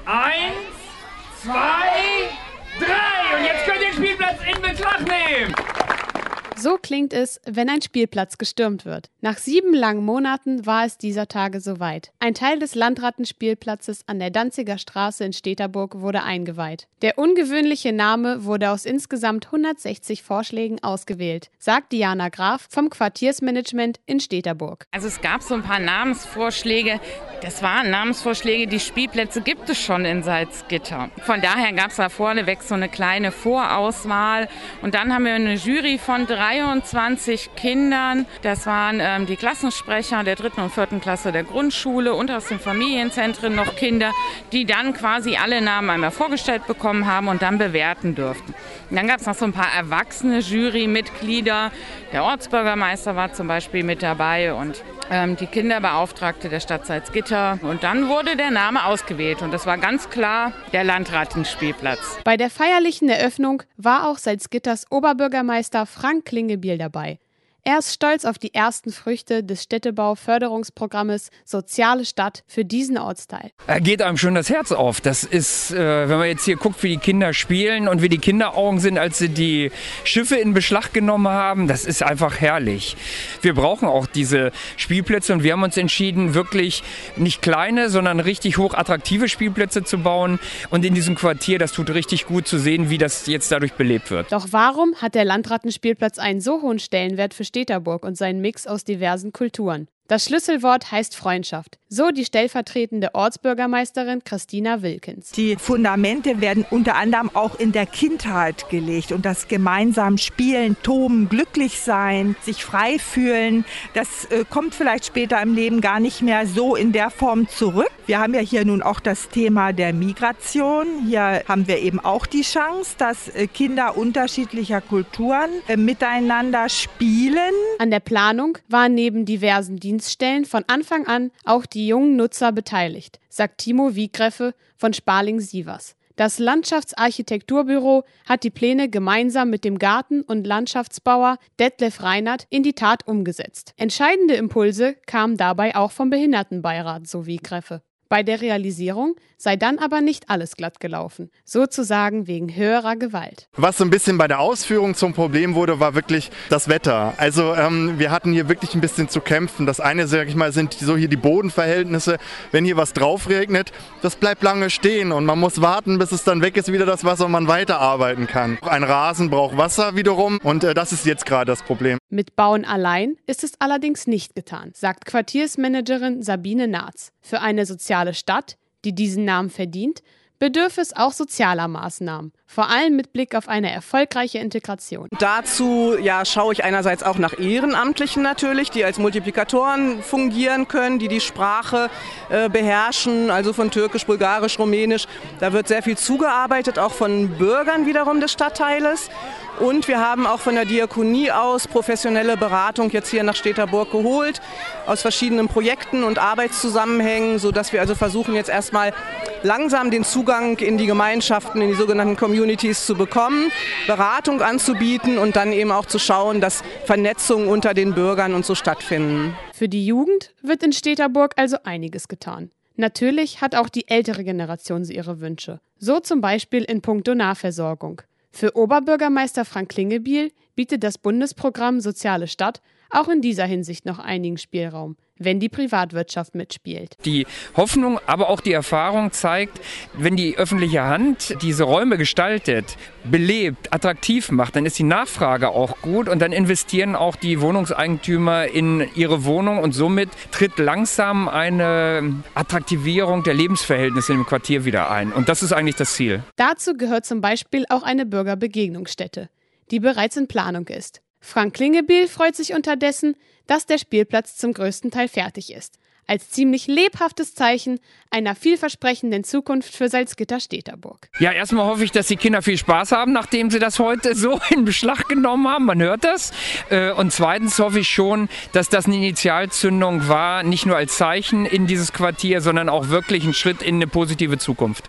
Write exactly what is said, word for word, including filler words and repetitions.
Eins, zwei, drei. Und jetzt könnt ihr den Spielplatz in Betracht nehmen. So klingt es, wenn ein Spielplatz gestürmt wird. Nach sieben langen Monaten war es dieser Tage soweit. Ein Teil des Landrattenspielplatzes an der Danziger Straße in Steterburg wurde eingeweiht. Der ungewöhnliche Name wurde aus insgesamt hundertsechzig Vorschlägen ausgewählt, sagt Diana Graf vom Quartiersmanagement in Steterburg. Also es gab so ein paar Namensvorschläge. Das waren Namensvorschläge, die Spielplätze gibt es schon in Salzgitter. Von daher gab es da vorneweg so eine kleine Vorauswahl. Und dann haben wir eine Jury von dreiundzwanzig Kindern. Das waren ähm, die Klassensprecher der dritten und vierten Klasse der Grundschule und aus den Familienzentren noch Kinder, die dann quasi alle Namen einmal vorgestellt bekommen haben und dann bewerten durften. Und dann gab es noch so ein paar erwachsene Jurymitglieder. Der Ortsbürgermeister war zum Beispiel mit dabei und ähm, die Kinderbeauftragte der Stadt Salzgitter. Und dann wurde der Name ausgewählt und das war ganz klar der Landrattenspielplatz. Bei der feierlichen Eröffnung war auch Salzgitters Oberbürgermeister Frank Klingebiel dabei. Er ist stolz auf die ersten Früchte des Städtebau-Förderungsprogrammes Soziale Stadt für diesen Ortsteil. Da geht einem schon das Herz auf. Das ist, äh, wenn man jetzt hier guckt, wie die Kinder spielen und wie die Kinderaugen sind, als sie die Schiffe in Beschlag genommen haben, das ist einfach herrlich. Wir brauchen auch diese Spielplätze und wir haben uns entschieden, wirklich nicht kleine, sondern richtig hochattraktive Spielplätze zu bauen. Und in diesem Quartier, das tut richtig gut zu sehen, wie das jetzt dadurch belebt wird. Doch warum hat der Landrattenspielplatz einen so hohen Stellenwert für Steterburg und seinen Mix aus diversen Kulturen? Das Schlüsselwort heißt Freundschaft. So die stellvertretende Ortsbürgermeisterin Christina Wilkens. Die Fundamente werden unter anderem auch in der Kindheit gelegt und das gemeinsam Spielen, Toben, glücklich sein, sich frei fühlen, das äh, kommt vielleicht später im Leben gar nicht mehr so in der Form zurück. Wir haben ja hier nun auch das Thema der Migration. Hier haben wir eben auch die Chance, dass äh, Kinder unterschiedlicher Kulturen äh, miteinander spielen. An der Planung waren neben diversen Dienststellen von Anfang an auch die jungen Nutzer beteiligt, sagt Timo Wiegreffe von Sparling-Sievers. Das Landschaftsarchitekturbüro hat die Pläne gemeinsam mit dem Garten- und Landschaftsbauer Detlef Reinert in die Tat umgesetzt. Entscheidende Impulse kamen dabei auch vom Behindertenbeirat, so Wiegreffe. Bei der Realisierung sei dann aber nicht alles glatt gelaufen, sozusagen wegen höherer Gewalt. Was so ein bisschen bei der Ausführung zum Problem wurde, war wirklich das Wetter. Also ähm, wir hatten hier wirklich ein bisschen zu kämpfen. Das eine, sag ich mal, sind so hier die Bodenverhältnisse. Wenn hier was drauf regnet, das bleibt lange stehen und man muss warten, bis es dann weg ist, wieder das Wasser und man weiterarbeiten kann. Ein Rasen braucht Wasser wiederum und äh, das ist jetzt gerade das Problem. Mit Bauen allein ist es allerdings nicht getan, sagt Quartiersmanagerin Sabine Naatz. Für eine soziale Stadt, die diesen Namen verdient, bedürfe es auch sozialer Maßnahmen, vor allem mit Blick auf eine erfolgreiche Integration. Dazu ja, schaue ich einerseits auch nach Ehrenamtlichen natürlich, die als Multiplikatoren fungieren können, die die Sprache äh, beherrschen, also von Türkisch, Bulgarisch, Rumänisch. Da wird sehr viel zugearbeitet, auch von Bürgern wiederum des Stadtteiles. Und wir haben auch von der Diakonie aus professionelle Beratung jetzt hier nach Steterburg geholt, aus verschiedenen Projekten und Arbeitszusammenhängen, sodass wir also versuchen, jetzt erstmal langsam den Zugang in die Gemeinschaften, in die sogenannten Communities zu bekommen, Beratung anzubieten und dann eben auch zu schauen, dass Vernetzungen unter den Bürgern und so stattfinden. Für die Jugend wird in Steterburg also einiges getan. Natürlich hat auch die ältere Generation so ihre Wünsche. So zum Beispiel in puncto Nahversorgung. Für Oberbürgermeister Frank Klingebiel bietet das Bundesprogramm Soziale Stadt auch in dieser Hinsicht noch einigen Spielraum, wenn die Privatwirtschaft mitspielt. Die Hoffnung, aber auch die Erfahrung zeigt, wenn die öffentliche Hand diese Räume gestaltet, belebt, attraktiv macht, dann ist die Nachfrage auch gut und dann investieren auch die Wohnungseigentümer in ihre Wohnung und somit tritt langsam eine Attraktivierung der Lebensverhältnisse im Quartier wieder ein. Und das ist eigentlich das Ziel. Dazu gehört zum Beispiel auch eine Bürgerbegegnungsstätte, die bereits in Planung ist. Frank Klingebiel freut sich unterdessen, dass der Spielplatz zum größten Teil fertig ist. Als ziemlich lebhaftes Zeichen einer vielversprechenden Zukunft für Salzgitter-Steterburg. Ja, erstmal hoffe ich, dass die Kinder viel Spaß haben, nachdem sie das heute so in Beschlag genommen haben. Man hört das. Und zweitens hoffe ich schon, dass das eine Initialzündung war, nicht nur als Zeichen in dieses Quartier, sondern auch wirklich ein Schritt in eine positive Zukunft.